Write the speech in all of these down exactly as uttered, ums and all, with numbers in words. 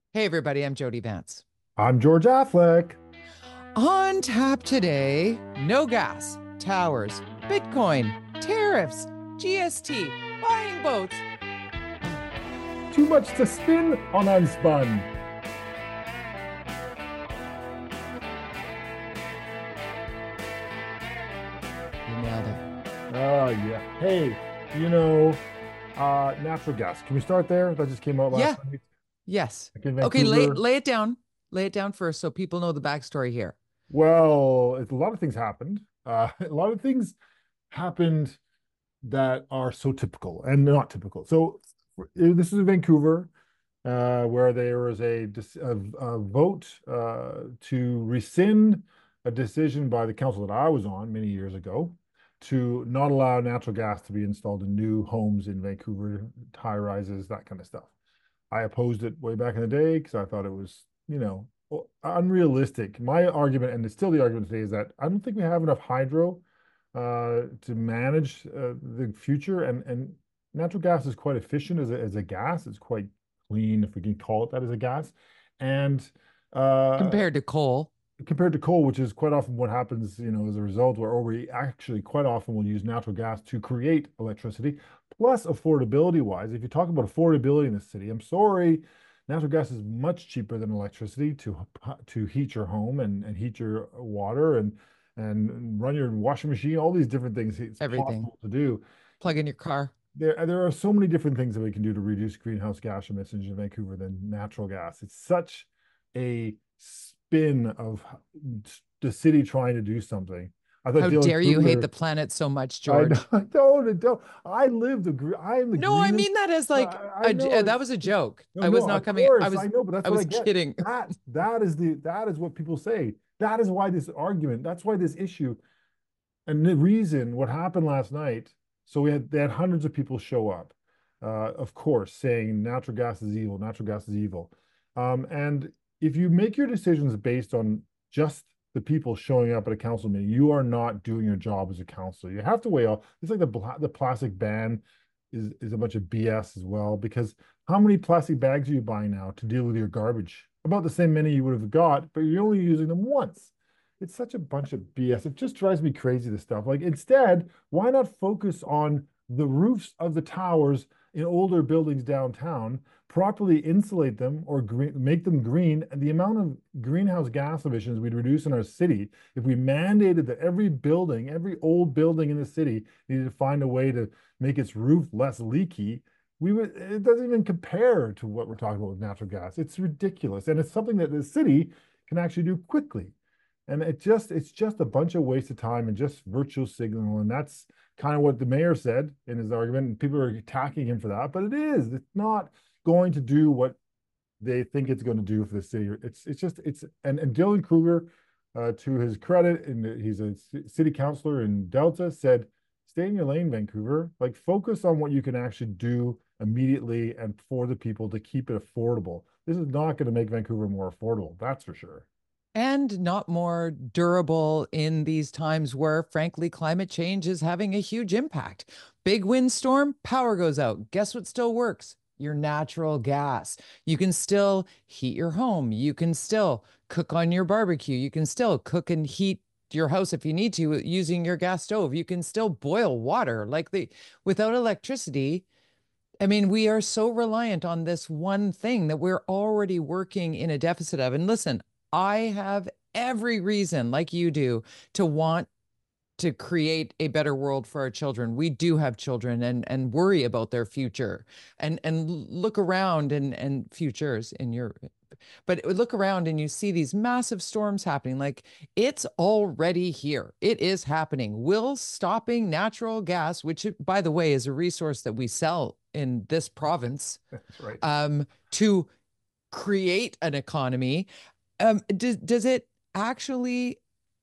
Hey everybody, I'm Jody Vance. I'm George Affleck. On tap today, no gas, towers, Bitcoin, tariffs, G S T, buying boats. Too much to spin on Unspun. You nailed it. Oh, yeah. Hey, you know, uh, natural gas. Can we start there? That just came out last Yeah, night. yes. Like in Okay, lay Vancouver. lay it down. Lay it down first so people know the backstory here. Well, it's, a lot of things happened. Uh, a lot of things happened that are so typical and not typical. So this is in Vancouver, uh, where there was a, a, a vote uh, to rescind a decision by the council that I was on many years ago to not allow natural gas to be installed in new homes in Vancouver, high rises, that kind of stuff. I opposed it way back in the day because I thought it was, you know, unrealistic. My argument, and it's still the argument today, is that I don't think we have enough hydro uh, to manage uh, the future. And and natural gas is quite efficient as a, as a gas. It's quite clean, if we can call it that, as a gas. And uh, Compared to coal. compared to coal, which is quite often what happens, you know, as a result, where or we actually quite often will use natural gas to create electricity. Plus, affordability wise, if you talk about affordability in the city, I'm sorry, natural gas is much cheaper than electricity to to heat your home and, and heat your water and and run your washing machine, all these different things it's Everything. possible to do. Plug in your car. There, there are so many different things that we can do to reduce greenhouse gas emissions in Vancouver than natural gas. It's such a spin of the city trying to do something. I thought How Dylan dare you hate the Kruger. planet so much, I know, George? I don't, I don't. I live the. gre- I am the No, I greenest. mean that as I, like I a, know j- that it's was a joke. no, I was no. not Of coming. I course, I was know, but I that's what I was get. kidding. That that is the that is what people say. That is why this argument. That's why this issue. And the reason what happened last night, so we had they had hundreds of people show up, uh, of course, saying natural gas is evil, natural gas is evil. Um, and if you make your decisions based on just the people showing up at a council meeting, you are not doing your job as a council. You have to weigh out. It's like the the plastic ban is is a bunch of B S as well, because how many plastic bags are you buying now to deal with your garbage? About the same many you would have got, but you're only using them once. It's such a bunch of B S. It just drives me crazy, this stuff. Like, instead, why not focus on the roofs of the towers in older buildings downtown, properly insulate them or green, make them green, and the amount of greenhouse gas emissions we'd reduce in our city if we mandated that every building, every old building in the city needed to find a way to make its roof less leaky. We would, it doesn't even compare to what we're talking about with natural gas. It's ridiculous. And it's something that the city can actually do quickly. And it just it's just a bunch of waste of time and just virtual signal. And that's kind of what the mayor said in his argument. And people are attacking him for that, but it is. It's not going to do what they think it's going to do for the city. It's it's just it's and, and Dylan Kruger, uh, to his credit, and he's a city councilor in Delta, said, "Stay in your lane, Vancouver. Like, focus on what you can actually do immediately and for the people to keep it affordable. This is not going to make Vancouver more affordable. That's for sure." And not more durable in these times where, frankly, climate change is having a huge impact. Big windstorm, power goes out. Guess what still works? Your natural gas. You can still heat your home. You can still cook on your barbecue. You can still cook and heat your house if you need to using your gas stove. You can still boil water. Like the without electricity, I mean, we are so reliant on this one thing that we're already working in a deficit of. And listen, I have every reason, like you do, to want to create a better world for our children. We do have children and and worry about their future and and look around and and futures in your but look around and you see these massive storms happening. Like it's already here. It is happening. Will stopping natural gas, which by the way is a resource that we sell in this province, That's right. um, to create an economy, um, does does it actually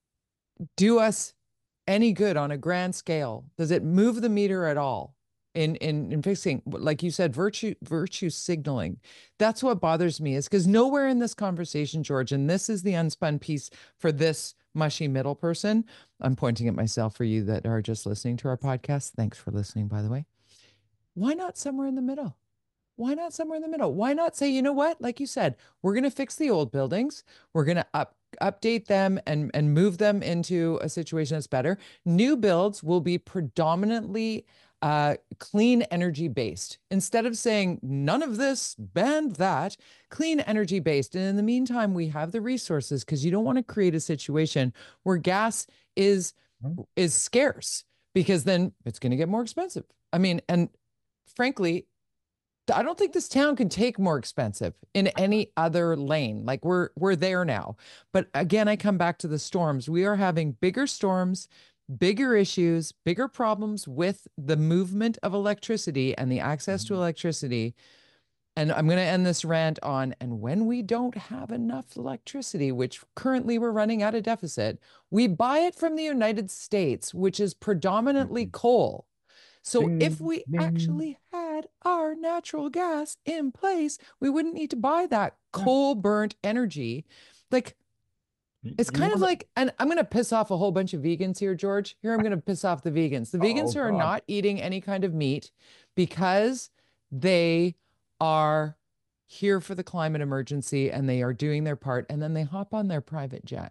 do us any good on a grand scale? Does it move the meter at all in in in fixing, like you said, virtue virtue signaling? That's what bothers me, is because nowhere in this conversation, George, and this is the unspun piece for this mushy middle person. I'm pointing at myself for you that are just listening to our podcast. Thanks for listening, by the way. Why not somewhere in the middle? Why not somewhere in the middle? Why not say, you know what? Like you said, we're going to fix the old buildings. We're going to up update them and and move them into a situation that's better. New builds will be predominantly uh, clean energy based. Instead of saying none of this, ban that, clean energy based. And in the meantime, we have the resources because you don't want to create a situation where gas is Mhm. is scarce because then it's going to get more expensive. I mean, and frankly, I don't think this town can take more expensive in any other lane. Like we're we're there now. But again, I come back to the storms. We are having bigger storms, bigger issues, bigger problems with the movement of electricity and the access to Mhm. electricity. And I'm going to end this rant on, and when we don't have enough electricity, which currently we're running at a deficit, we buy it from the United States, which is predominantly Mhm. coal. So if Ding, we ding. actually had our natural gas in place, we wouldn't need to buy that Yeah. coal burnt energy. Like You, it's you kind of want to, like, and I'm going to piss off a whole bunch of vegans here, George. Here I'm going to piss off the vegans. The oh vegans who are God. not eating any kind of meat because they are here for the climate emergency and they are doing their part and then they hop on their private jet.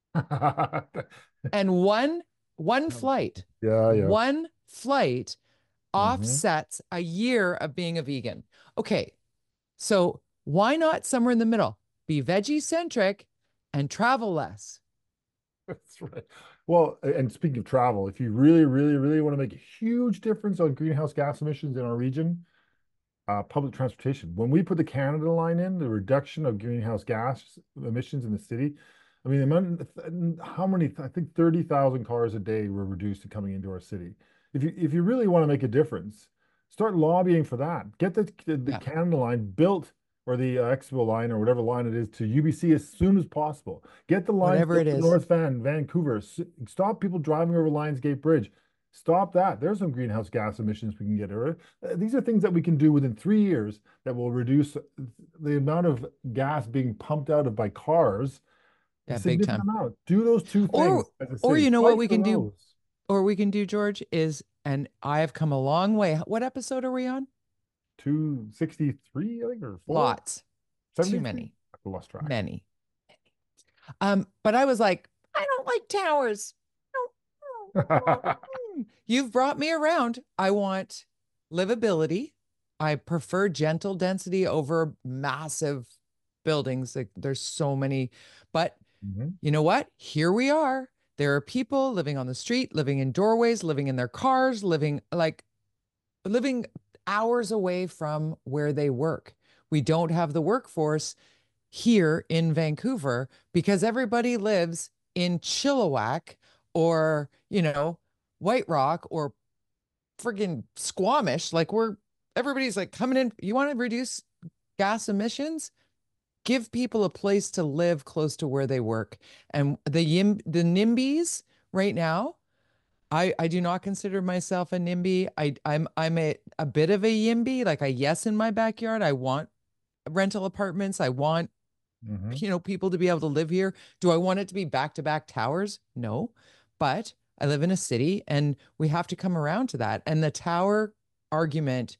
And one one flight, Yeah, yeah. one flight Hmm. offsets a year of being a vegan. Okay, so why not somewhere in the middle? Be veggie centric and travel less. That's right. Well, a- and speaking of travel, if you really, really, really want to make a huge difference on greenhouse gas emissions in our region, uh, public transportation. When we put the Canada line in, the reduction of greenhouse gas emissions in the city, I mean, the amount, how many, I think thirty thousand cars a day were reduced to coming into our city. If you if you really want to make a difference, start lobbying for that. Get the the, the Yeah, Canada line built or the uh, Expo line or whatever line it is to U B C as soon as possible. Get the lines whatever built it to is. North Van, Vancouver. S- Stop people driving over Lionsgate Bridge. Stop that. There's some greenhouse gas emissions we can get rid of. Uh, These are things that we can do within three years that will reduce the amount of gas being pumped out of by cars a Yeah, big significant time. amount. Do those two Or things as a or city. you know what Fight we for can do, those. or we can do, George, is and I have come a long way. What episode are we on? two sixty-three, I think, or four? Lots. Too seventy-three? many. I lost track. Many. Um, but I was like, I don't like towers. You've brought me around. I want livability. I prefer gentle density over massive buildings. Like there's so many, but Mhm. you know what? Here we are. There are people living on the street, living in doorways, living in their cars, living like living hours away from where they work. We don't have the workforce here in Vancouver because everybody lives in Chilliwack or, you know, White Rock or friggin' Squamish. Like we're everybody's like coming in. You want to reduce gas emissions? Give people a place to live close to where they work. And the yim the NIMBYs right now, I I do not consider myself a NIMBY. I I'm I'm a a bit of a YIMBY, like a yes in my backyard. I want rental apartments. I want, Mhm. you know, people to be able to live here. Do I want it to be back-to-back towers? No. But I live in a city and we have to come around to that. And the tower argument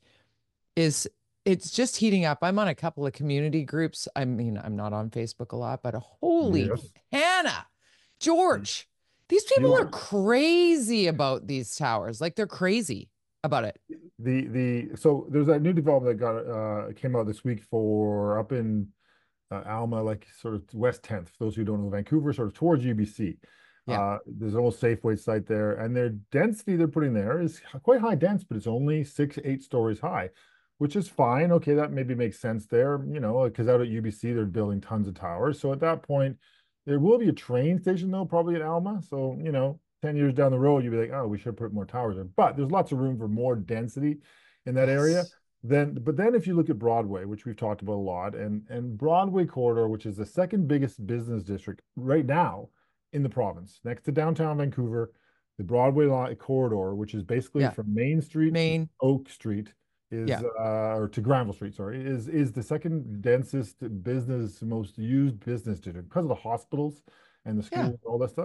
is it's just heating up. I'm on a couple of community groups. I mean, I'm not on Facebook a lot, but holy Yes, Hannah, George, these people you are are. crazy about these towers. Like they're crazy about it. The the so there's that new development that got uh came out this week for up in uh, Alma, like sort of West tenth, for those who don't know Vancouver, sort of towards U B C. Yeah. Uh, there's an old Safeway site there, and their density they're putting there is quite high dense, but it's only six, eight stories high, which is fine. Okay, that maybe makes sense there, you know, because out at U B C they're building tons of towers. So at that point, there will be a train station though, probably at Alma. So, you know, ten years down the road, you'd be like, oh, we should put more towers there. But there's lots of room for more density in that area. Yes. Then, but then if you look at Broadway, which we've talked about a lot, and and Broadway corridor, which is the second biggest business district right now in the province, next to downtown Vancouver, the Broadway line corridor, which is basically Yeah. from Main Street to Maine. Oak Street, is Yeah. uh, or to Granville Street, sorry, is is the second densest business, most used business district because of the hospitals and the Yeah. schools, all that stuff.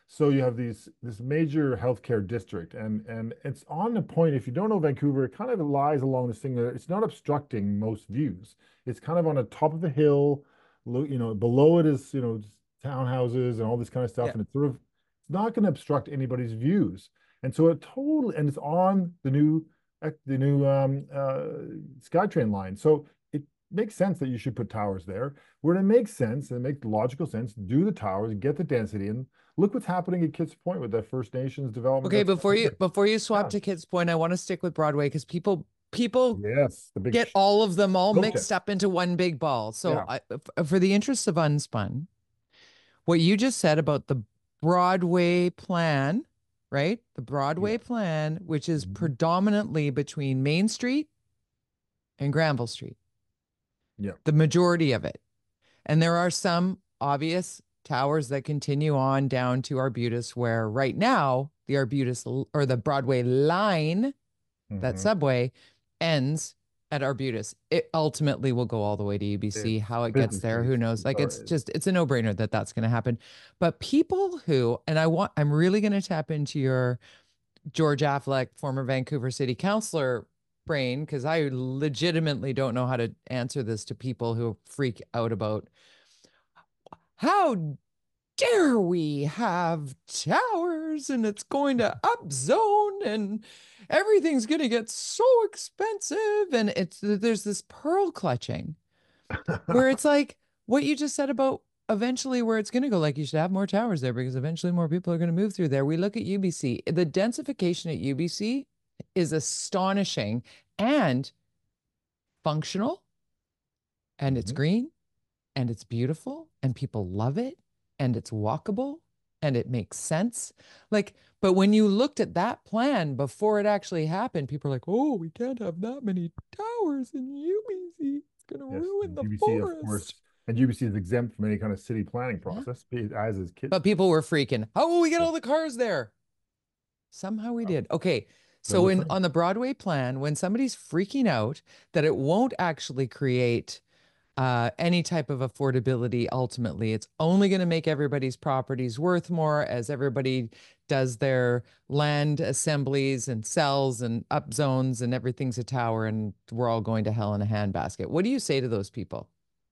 So you have these this major healthcare district, and and it's on the point. If you don't know Vancouver, it kind of lies along this thing that it's not obstructing most views. It's kind of on the top of a hill. You know, below it is, you know, townhouses and all this kind of stuff, Yeah. and it's sort of it's not going to obstruct anybody's views. And so it totally, and it's on the new the new um, uh, SkyTrain line. So it makes sense that you should put towers there. Where it makes sense and it makes logical sense, do the towers, get the density, and look what's happening at Kids Point with that First Nations development. Okay, That's before you before you swap yeah. to Kids Point, I want to stick with Broadway because people people Yes, the big get all of them all mixed protest. up into one big ball. So, Yeah. I, for the interest of unspun, what you just said about the Broadway plan, right? The Broadway Yeah. plan, which is Mhm. predominantly between Main Street and Granville Street, Yeah. the majority of it. And there are some obvious towers that continue on down to Arbutus, where right now the Arbutus or the Broadway line, that Mhm. subway, ends at Arbutus. It ultimately will go all the way to U B C. It's How it gets business there, who case. knows? Like, So it's just, it's a no brainer that that's going to happen. But people who, and I want, I'm really going to tap into your George Affleck, former Vancouver City Councilor brain, because I legitimately don't know how to answer this to people who freak out about how dare we have towers and it's going to upzone and everything's going to get so expensive. And it's, there's this pearl clutching where it's like what you just said about eventually where it's going to go. Like, you should have more towers there because eventually more people are going to move through there. We look at U B C, the densification at U B C is astonishing and functional, and it's Mhm. green and it's beautiful and people love it and it's walkable and it makes sense. Like, but when you looked at that plan before it actually happened, people are like, oh, we can't have that many towers in U B C. It's going to Yes, ruin the U B C, of forest. course, and U B C is exempt from any kind of city planning Yeah. process, as is Kids. But people were freaking, how will we get all the cars there? Somehow we did. Okay. That So looks in right. on the Broadway plan, when somebody's freaking out that it won't actually create uh, any type of affordability, ultimately, it's only going to make everybody's properties worth more as everybody does their land assemblies and sells and up zones and everything's a tower and we're all going to hell in a handbasket. What do you say to those people?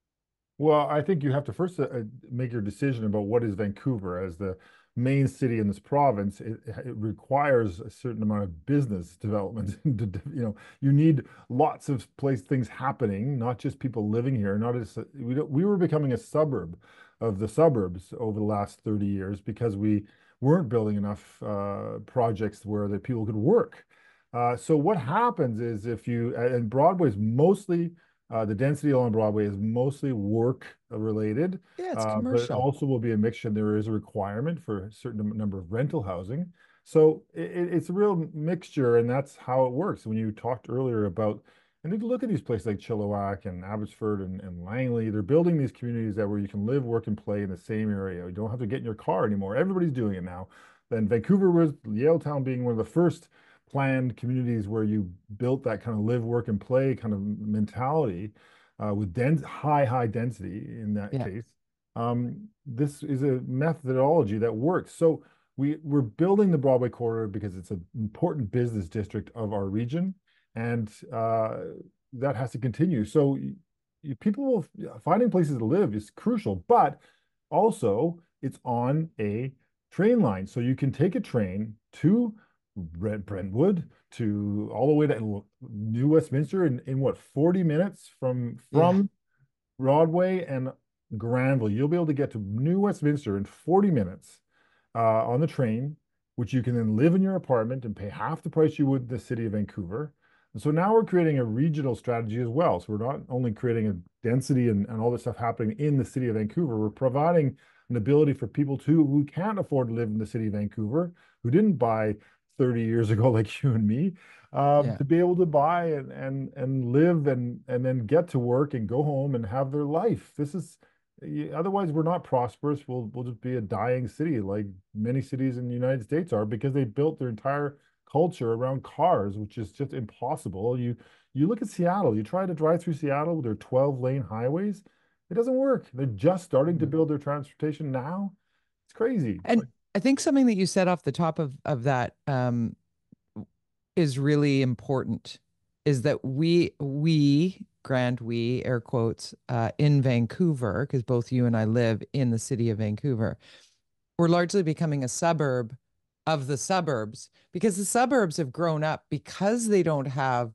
Well, I think you have to first uh, make your decision about what is Vancouver as the main city in this province. It, it requires a certain amount of business development. You know, you need lots of place things happening, not just people living here. Not as we don't, we were becoming a suburb of the suburbs over the last thirty years because we weren't building enough uh, projects where that people could work. Uh, so what happens is if you and Broadway is mostly uh, the density along Broadway is mostly work related, Yeah, it's uh, but it commercial. also will be a mixture. There is a requirement for a certain number of rental housing. So it, it's a real mixture, and that's how it works. When you talked earlier about, and you look at these places like Chilliwack and Abbotsford and, and Langley, they're building these communities that where you can live, work, and play in the same area. You don't have to get in your car anymore. Everybody's doing it now. Then Vancouver was, Yaletown being one of the first planned communities where you built that kind of live, work, and play kind of mentality uh, with dense, high, high density in that Yeah. case. Um, this is a methodology that works. So we we're building the Broadway corridor because it's an important business district of our region, and uh, that has to continue. So you, people will finding places to live is crucial, but also it's on a train line, so you can take a train to Brentwood to all the way to New Westminster in, in what, forty minutes from Yeah. from Broadway and Granville. You'll be able to get to New Westminster in forty minutes uh, on the train, which you can then live in your apartment and pay half the price you would in the city of Vancouver. And so now we're creating a regional strategy as well. So we're not only creating a density and, and all this stuff happening in the city of Vancouver, we're providing an ability for people to who can't afford to live in the city of Vancouver, who didn't buy thirty years ago like you and me, um, Yeah. to be able to buy and and and live and and then get to work and go home and have their life. This is otherwise we're not prosperous. We'll we'll just be a dying city like many cities in the United States are because they built their entire culture around cars, which is just impossible. You you look at Seattle, you try to drive through Seattle with their twelve lane highways, it doesn't work. They're just starting to No. build their transportation now. It's crazy. And Like, I think something that you said off the top of of that um, is really important. Is that we we grand we air quotes uh, in Vancouver, because both you and I live in the city of Vancouver. We're largely becoming a suburb of the suburbs because the suburbs have grown up because they don't have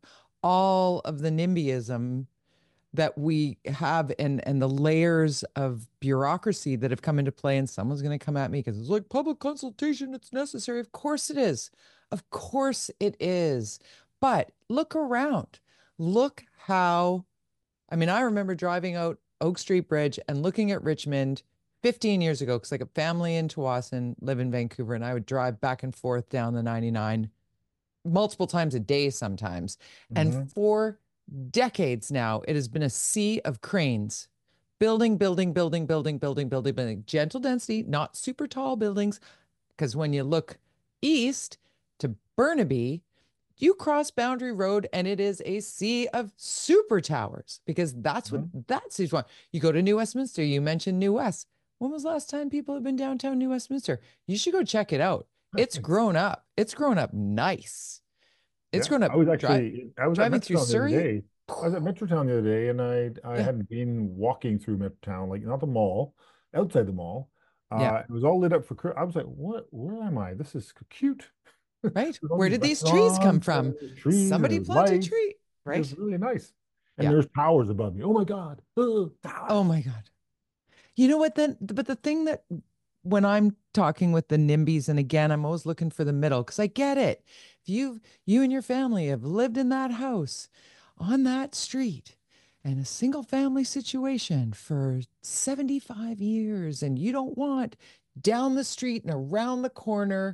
all of the NIMBYism that we have, and and the layers of bureaucracy that have come into play. And someone's going to come at me because it's like public consultation, it's necessary. Of course it is. Of course it is. But look around. Look how, I mean, I remember driving out Oak Street Bridge and looking at Richmond fifteen years ago because like a family in Tawasin live in Vancouver, and I would drive back and forth down the ninety-nine multiple times a day sometimes. And Hmm. for decades now, it has been a sea of cranes. Building, building, building, building, building, building, building. Gentle density, not super tall buildings. Because when you look east to Burnaby, you cross Boundary Road and it is a sea of super towers because that's what Hmm. that's who's one. You go to New Westminster, you mentioned New West. When was the last time people have been downtown New Westminster? You should go check it out. It's grown up. It's grown up nice. It's Yeah, grown up I was drive actually I was at driving through Metrotown the other Surrey. day. I was at Metrotown the other day, and I I Yeah. hadn't been walking through Metrotown, like not the mall, outside the mall. Yeah. Uh, it was all lit up for. Chri- I was like, what? Where am I? This is cute. Right. There's all Where these did these trees come restaurants, and from? there's trees, and Somebody there's planted a lights. tree. It's Right. really nice. And Yeah. there's towers above me. Oh my God. Ugh, Oh towers. my God. You know what then? But the thing that when I'm talking with the NIMBYs, and again, I'm always looking for the middle because I get it. If you you and your family have lived in that house on that street in a single family situation for seventy-five years, and you don't want down the street and around the corner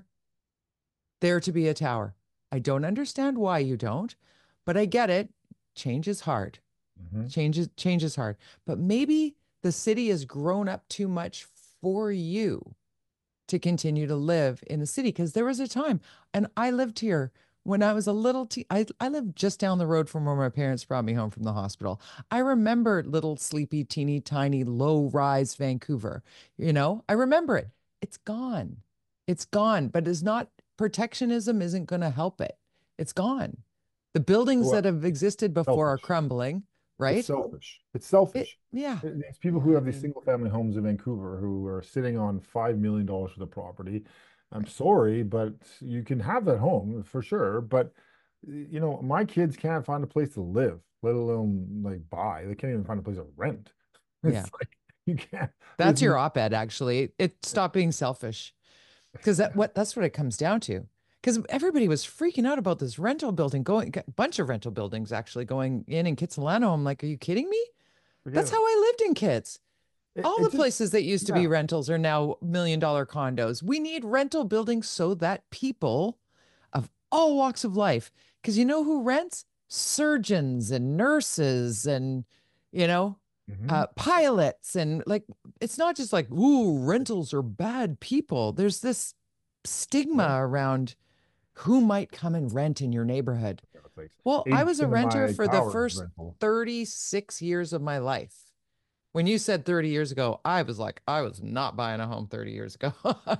there to be a tower. I don't understand why you don't, but I get it. Change is hard. Mhm. Change is change is hard. But maybe the city has grown up too much for you to continue to live in the city because there was a time, and I lived here when I was a little te- I, I lived just down the road from where my parents brought me home from the hospital. I remember little sleepy teeny tiny low rise Vancouver. You know, I remember it. It's gone. It's gone, but it's not, protectionism isn't going to help it. It's gone. The buildings that Well, have existed before are selfish. crumbling, It's right? selfish. It's It selfish. yeah. Uh, These people who Yeah, I have these mean, single family homes in Vancouver who are sitting on five million dollars for the property. I'm right. sorry, but you can have that home for sure. But you know, my kids can't find a place to live, let alone like buy. They can't even find a place to rent. Yeah. It's like you can't. That's There's your op-ed actually. It Stop being selfish. Because that what that's what it comes down to. Because everybody was freaking out about this rental building going, a bunch of rental buildings actually going in in Kitsilano. I'm like, are you kidding me? forget That's it. how I lived in Kits. It, All it the just places that used to be yeah. rentals are now million dollar condos. We need rental buildings so that people of all walks of life, because you know who rents? Surgeons and nurses and, you know, Hmm. uh, pilots. And like, it's not just like, ooh, rentals are bad people. There's this Yeah. stigma around who might come and rent in your neighborhood. It's like Well, I eighty was a percent of renter my for the tower is first rental. thirty-six years of my life. When you said thirty years ago, I was like, I was not buying a home thirty years ago.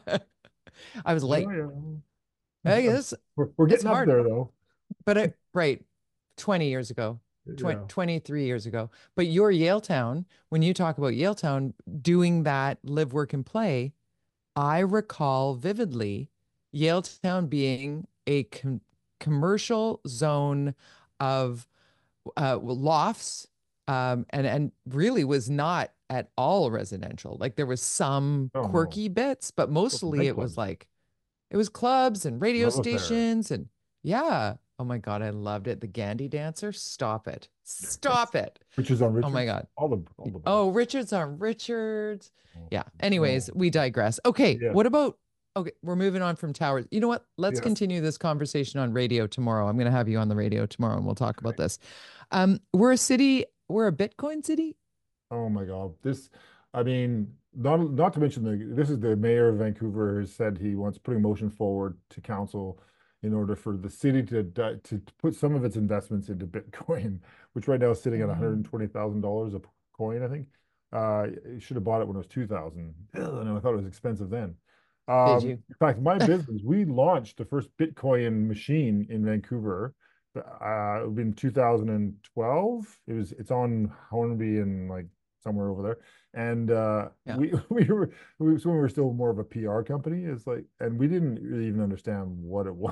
I was Yeah, late. I yeah. guess We're, we're it's getting up hard, there though. but I, right, twenty years ago, twenty, Yeah. twenty-three years ago. But your Yaletown, when you talk about Yaletown doing that live, work, and play, I recall vividly Yaletown being a com commercial zone of uh, lofts, um, and and really was not at all residential. Like there was some Oh no. quirky bits, but mostly it was Nightclubs. like it was clubs and radio Love affair. stations and yeah. Oh my God, I loved it. The Gandhi Dancer. Stop it. Stop it. Richards on Oh my Richards. God. All the all the best. Oh, Richards on Richards. Oh, Yeah. Anyways, no. we digress. Okay. Yes. What about, okay, we're moving on from towers. You know what? Let's Yes. continue this conversation on radio tomorrow. I'm going to have you on the radio tomorrow and we'll talk about Okay. this. Um, we're a city, we're a Bitcoin city. Oh my God. This, I mean, not not to mention the this is the mayor of Vancouver has said he wants putting a motion forward to council in order for the city to di- to put some of its investments into Bitcoin, which right now is sitting at Mm. one hundred twenty thousand dollars a coin, I think. Uh, you should have bought it when it was two thousand. And I thought it was expensive then. Did Um, you? in fact, my business, we launched the first Bitcoin machine in Vancouver. Uh, in two thousand twelve. It was it's on Hornby and like somewhere over there. And uh, Yeah. we we were we, so we were still more of a P R company. It's like, and we didn't really even understand what it was.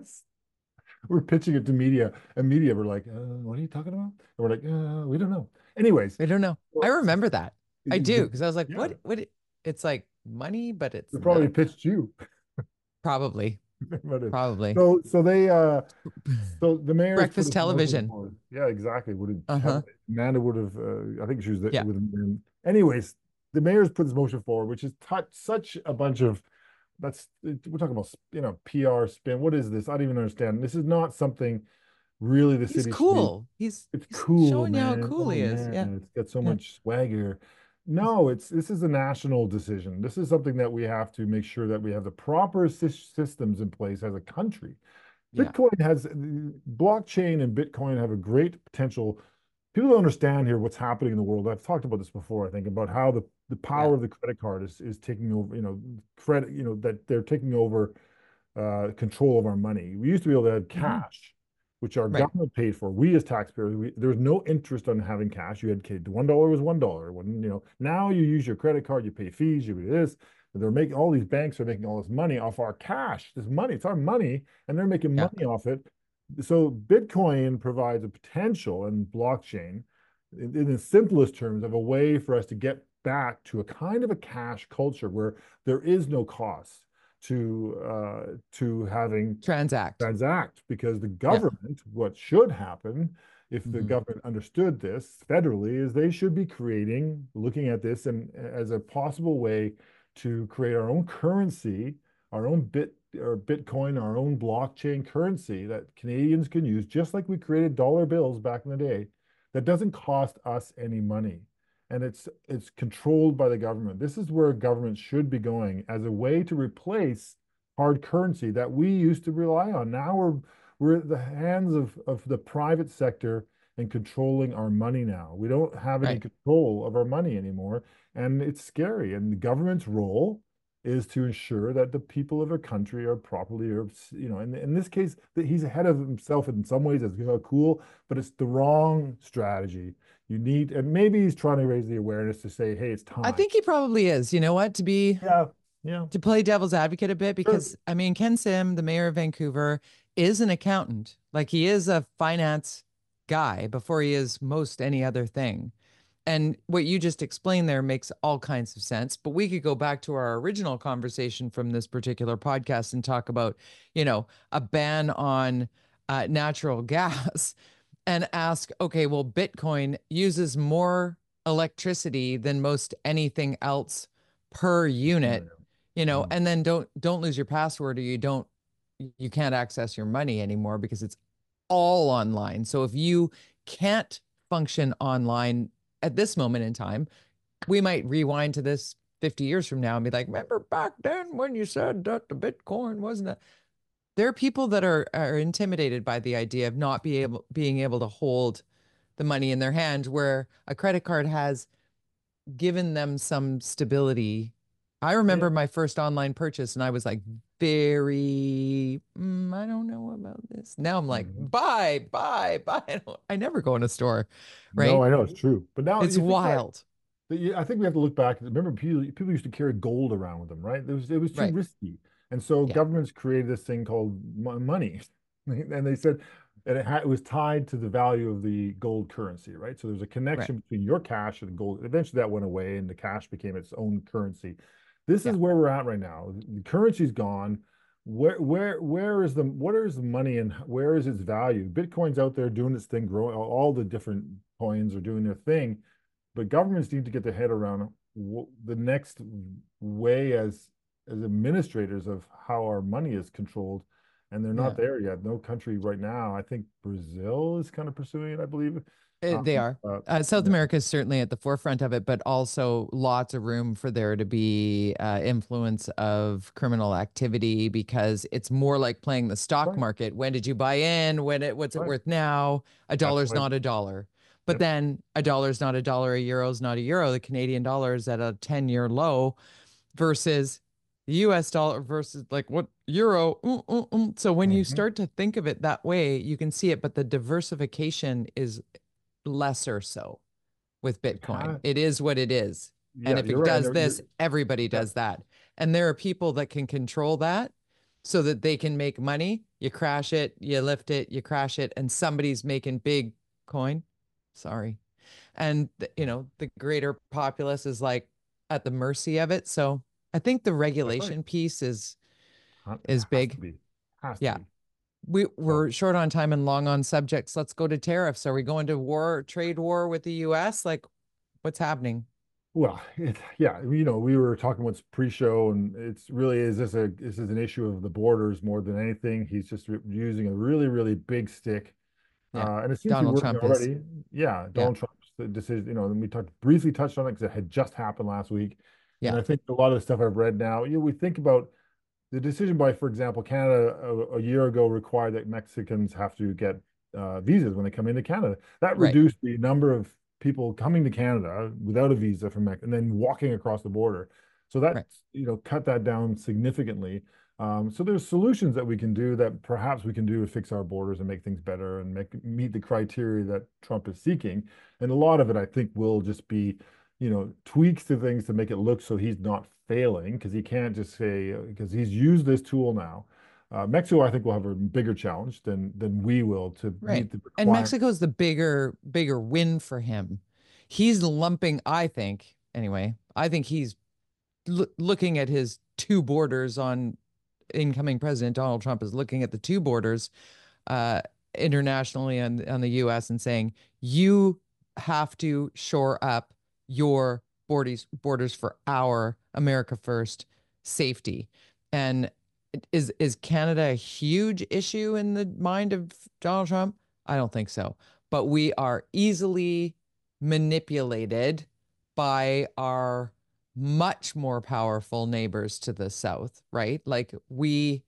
We're pitching it to media, and media were like, uh, "What are you talking about?" And we're like, uh, "We don't know." Anyways, I don't know. I remember that. I do the, because I was like, yeah, what? What? It's like money, but it's they probably not pitched you. probably, But it, probably so so they uh so the mayor's put breakfast this motion television. forward. Yeah, exactly. Would have Uh-huh. Amanda would have uh, I think she was there Yeah. with him. Anyways, the mayor's put this motion forward, which is touch such a bunch of that's we're talking about you know P R spin. What is this? I don't even understand. This is not something really the He's city should be. cool. He's It's he's cool, showing you how man. cool Oh he is. man, Yeah. it's got so Yeah. much swagger. No, it's this is a national decision. This is something that we have to make sure that we have the proper sys systems in place as a country. Yeah. Bitcoin has blockchain and Bitcoin have a great potential. People don't understand here what's happening in the world. I've talked about this before, I think, about how the, the Yeah. power of the credit card is is taking over, you know, credit, you know, that they're taking over uh, control of our money. We used to be able to have Hmm. cash, which our Right. government paid for. We as taxpayers, we, there was no interest on having cash. You had one dollar was one dollar. When you know now you use your credit card, you pay fees, you do this. They're making all these banks are making all this money off our cash. This money, it's our money, and they're making Yeah. money off it. So Bitcoin provides a potential and blockchain, in, in the simplest terms, of a way for us to get back to a kind of a cash culture where there is no cost to uh, to having Transact. transact because the Yeah. government, what should happen if the Hmm. government understood this federally, is they should be creating, looking at this and as a possible way to create our own currency, our own bit or Bitcoin, our own blockchain currency that Canadians can use, just like we created dollar bills back in the day, that doesn't cost us any money. And it's it's controlled by the government. This is where government should be going as a way to replace hard currency that we used to rely on. Now we're we're at the hands of, of the private sector and controlling our money now. We don't have any Right. control of our money anymore, and it's scary. And the government's role is to ensure that the people of our country are properly, or you know, in, in this case, that he's ahead of himself in some ways. It's you know, cool, but it's the wrong strategy. You need, and maybe he's trying to raise the awareness to say, hey, it's I time. think he probably is. You know what? To be Yeah, yeah, to play devil's advocate a bit, sure. because I mean, Ken Sim, the mayor of Vancouver, is an accountant. Like he is a finance guy before he is most any other thing. And what you just explained there makes all kinds of sense. But we could go back to our original conversation from this particular podcast and talk about, you know, a ban on uh, natural gas and ask, okay, well, Bitcoin uses more electricity than most anything else per Oh, unit, you yeah. know, Mm. and then don't don't lose your password or you don't you can't access your money anymore because it's all online. So if you can't function online at this moment in time, we might rewind to this fifty years from now and be like, remember back then when you said that the Bitcoin wasn't that? There are people that are are intimidated by the idea of not be able being able to hold the money in their hand, where a credit card has given them some stability. I Yeah. remember my first online purchase and I was like, very, mm, I don't know about this. Now I'm like, Mhm. buy, buy, buy. I, don't, I never go in a store, No, right? I know it's true. But now It's you think back, wild. that you- I think we have to look back. Remember, people, people used to carry gold around with them, right? It was it was too Right. risky, and so Yeah. governments created this thing called mo- money, and they said, and it, had, it was tied to the value of the gold currency, right? So there's a Right. connection between your cash and gold. Eventually, that went away, and the cash became its own currency. This is Yeah. where we're at right now. The currency's gone. Where where where is the what is the money and where is its value? Bitcoin's out there doing its thing, growing. All the different coins are doing their thing, but governments need to get their head around the next way as as administrators of how our money is controlled, and they're not Yeah. there yet. No country right now. I think Brazil is kind of pursuing it, I believe. Uh, Um, they are. uh, Uh, South yeah, America is certainly at the forefront of it, but also lots of room for there to be uh, influence of criminal activity because it's more like playing the stock right, market. When did you buy in? When it, what's it right. worth now? A That's dollar's why. not a dollar. But Yep. then a dollar's not a dollar, a euro's not a euro. The Canadian dollar is at a ten year low versus the U S dollar versus like what euro. Mm, mm, mm. So when you Mhm. start to think of it that way, you can see it, but the diversification is lesser so with Bitcoin. Ha- It is what it is. And Yeah, if you're it right. And does there- you're, this, everybody yeah, does that. And there are people that can control that so that they can make money. You crash it, you lift it, you crash it, and somebody's making big coin. Sorry. And, you know, the greater populace is like at the mercy of it. So I think the that's right. regulation piece is Huh, it is has to big. be. Has to Yeah. be. We So, we're short on time and long on subjects. Let's go to tariffs. Are we going to war, trade war with the U S? Like, what's happening? well, it, yeah, you know, we were talking what's pre-show, and it's really is this a this is an issue of the borders more than anything. He's just re- using a really, really big stick, Yeah. uh, and it seems to be Donald working Trump is. already. Yeah, Yeah. Donald Trump's decision, you know, and we talked briefly touched on it because it had just happened last week, and Yeah. I think a lot of the stuff I've read now, you know, we think about the decision by, for example, Canada a, a year ago required that Mexicans have to get uh, visas when they come into Canada. That Right. reduced the number of people coming to Canada without a visa from Mexico and then walking across the border. So that, Right. you know, cut that down significantly. Um, so there's solutions that we can do that perhaps we can do to fix our borders and make things better and make meet the criteria that Trump is seeking. And a lot of it, I think, will just be, you know, tweaks to things to make it look so he's not failing because he can't just say because he's used this tool now. Uh, Mexico, I think, will have a bigger challenge than than we will to Right. meet the And requirements. Mexico's the bigger, bigger win for him. He's lumping, I think, anyway, I think he's l looking at his two borders on incoming President Donald Trump is looking at the two borders uh, internationally on, on the U S and saying, you have to shore up your borders, borders for our America First safety. And is is Canada a huge issue in the mind of Donald Trump? I don't think so. But we are easily manipulated by our much more powerful neighbors to the south, right? Like we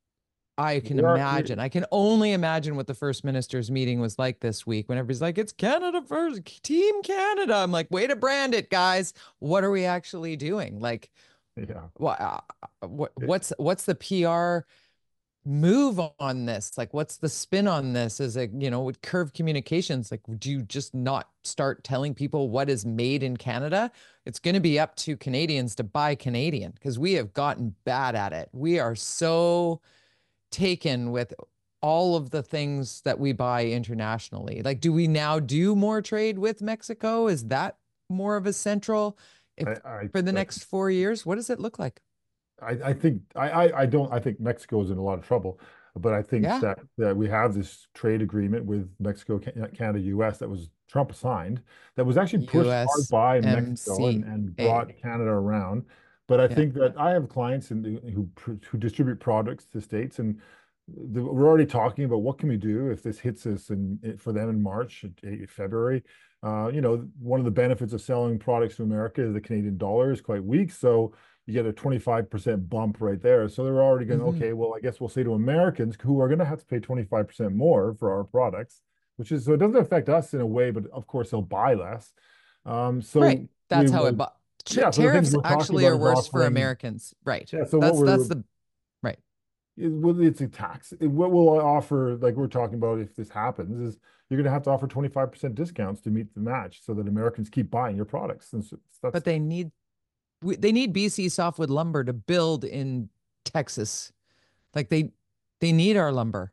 I can We are we, imagine. I can only imagine what the first minister's meeting was like this week when everybody's like, it's Canada first, Team Canada. I'm like, way to brand it, guys. What are we actually doing? Like, yeah. what, uh, what what's what's the P R move on this? Like, what's the spin on this? Is it, you know, with Curve Communications, like, do you just not start telling people what is made in Canada? It's going to be up to Canadians to buy Canadian because we have gotten bad at it. We are so taken with all of the things that we buy internationally. Like, do we now do more trade with Mexico? Is that more of a central if I, I for the I next four years? What does it look like? I, I think I, I I don't I think Mexico is in a lot of trouble, but I think Yeah. that that we have this trade agreement with Mexico, Canada, U S that was Trump signed that was actually pushed hard by Mexico and and U S M C A. brought Canada around. But I Yeah. think that I have clients in the, who who distribute products to states, and the, we're already talking about what can we do if this hits us in for them in March, eh, February. Uh, you know, one of the benefits of selling products to America is the Canadian dollar is quite weak, so you get a twenty-five percent bump right there. So they're already going, Hmm. okay, well, I guess we'll say to Americans who are going to have to pay twenty-five percent more for our products, which is so it doesn't affect us in a way, but of course they'll buy less. Um, Right. so we That's how it. will, Bu- yeah. So the things Tariffs we're talking actually about are is worse for offering, Americans. Right. yeah. So what That's that's we're the right. it, well, it's a tax. It, what we'll offer, like we're talking about, if this happens, is you're going to have to offer twenty-five percent discounts to meet the match so that Americans keep buying your products. And so that's But they need we, they need B C softwood lumber to build in Texas. Like they they need our lumber.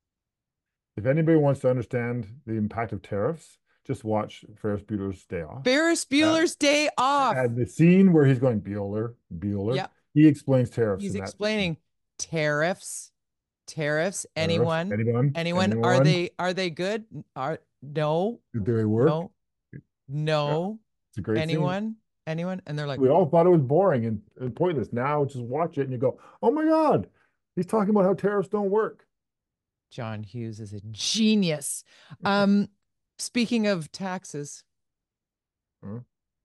if anybody wants to understand the impact of tariffs, just watch Ferris Bueller's Day Off. Ferris Uh, Bueller's Day Off. and the scene where he's going, Bueller, Bueller, Yep. he explains tariffs He's in that explaining tariffs, tariffs. tariffs. Anyone, Anyone, anyone, are anyone, they are they good? Are no, did they work? no, Yeah, no. it's a great scene. Anyone, anyone, and they're like, We all thought it was boring and, and pointless. Now just watch it and you go, oh my God, he's talking about how tariffs don't work. John Hughes is a genius. Um, speaking of taxes, Huh?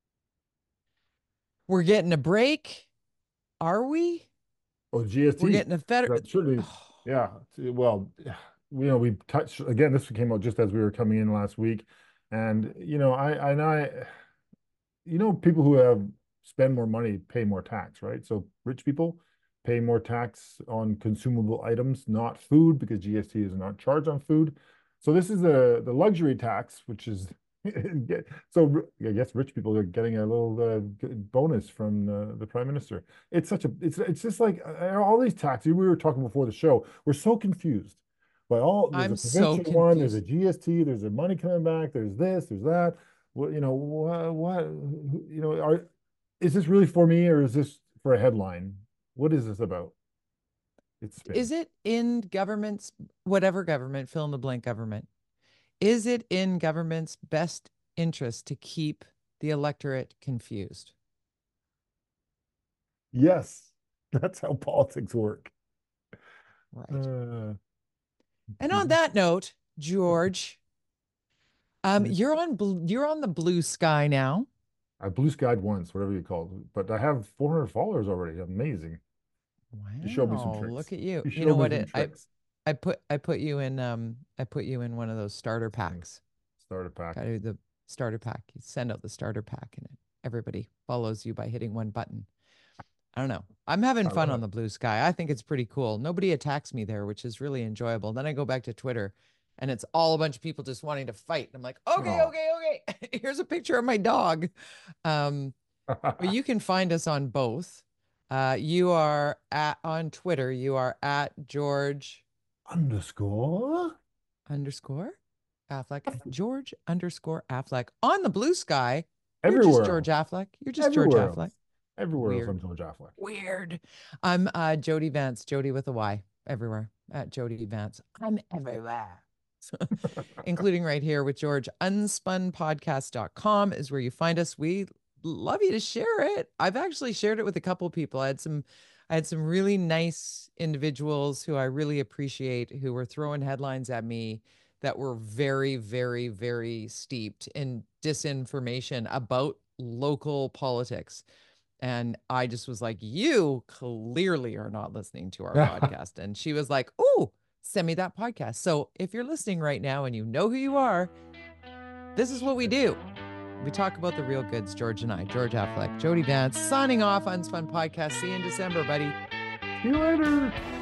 we're getting a break. Are we? Oh, We're G S T. getting a federal. That certainly, yeah. Well, you know, we touched again. This came out just as we were coming in last week, and you know, I and I, you know, people who have spend more money pay more tax, right? So rich people, pay more tax on consumable items, not food, because G S T is not charged on food. So this is the the luxury tax, which is so I guess rich people are getting a little uh, bonus from uh, the prime minister. It's such a it's it's just like uh, all these taxes. We were talking before the show. We're so confused by all. There's I'm a so provincial one. There's a confused. G S T. There's the money coming back. There's this. There's that. What you know? What, what you know? Are is this really for me, or is this for a headline? What is this about? It's spin. Is it in government's, whatever government, fill in the blank government, is it in government's best interest to keep the electorate confused? Yes, that's how politics work. Right. Uh, And on that note, George, um, you're on bl- you're on the blue sky now. I blue skied once, whatever you call it, but I have four hundred followers already. Amazing. You showed me some Wow, tricks. look at you. You You know showed me what some it I tricks. I put I put you in um I put you in one of those starter Thing. packs. Starter pack. Got to do the starter pack. You send out the starter pack and it, everybody follows you by hitting one button. I don't know. I'm having I fun love on it. the blue sky. I think it's pretty cool. Nobody attacks me there, which is really enjoyable. Then I go back to Twitter and it's all a bunch of people just wanting to fight. And I'm like, okay, Oh. okay, okay. Here's a picture of my dog. Um, but you can find us on both. Uh, you are at on Twitter, you are at George Underscore. underscore Affleck, George underscore Affleck. On the blue sky, you're just Everywhere George else. Affleck. You're just George Everywhere Affleck. else. Everywhere else, I'm Weird. George Affleck. Weird. I'm uh Jody Vance, Jody with a Y, everywhere at Jody Vance. I'm everywhere. Including right here with George. unspun podcast dot com is where you find us. We love you to share it. I've actually shared it with a couple of people. I had some I had some really nice individuals who I really appreciate who were throwing headlines at me that were very, very, very steeped in disinformation about local politics. And I just was like, you clearly are not listening to our podcast. And she was like, oh, send me that podcast. So if you're listening right now and you know who you are, this is what we do. We talk about the real goods, George and I, George Affleck, Jody Vance, signing off on Unspun Podcast. See you in December, buddy. See you later.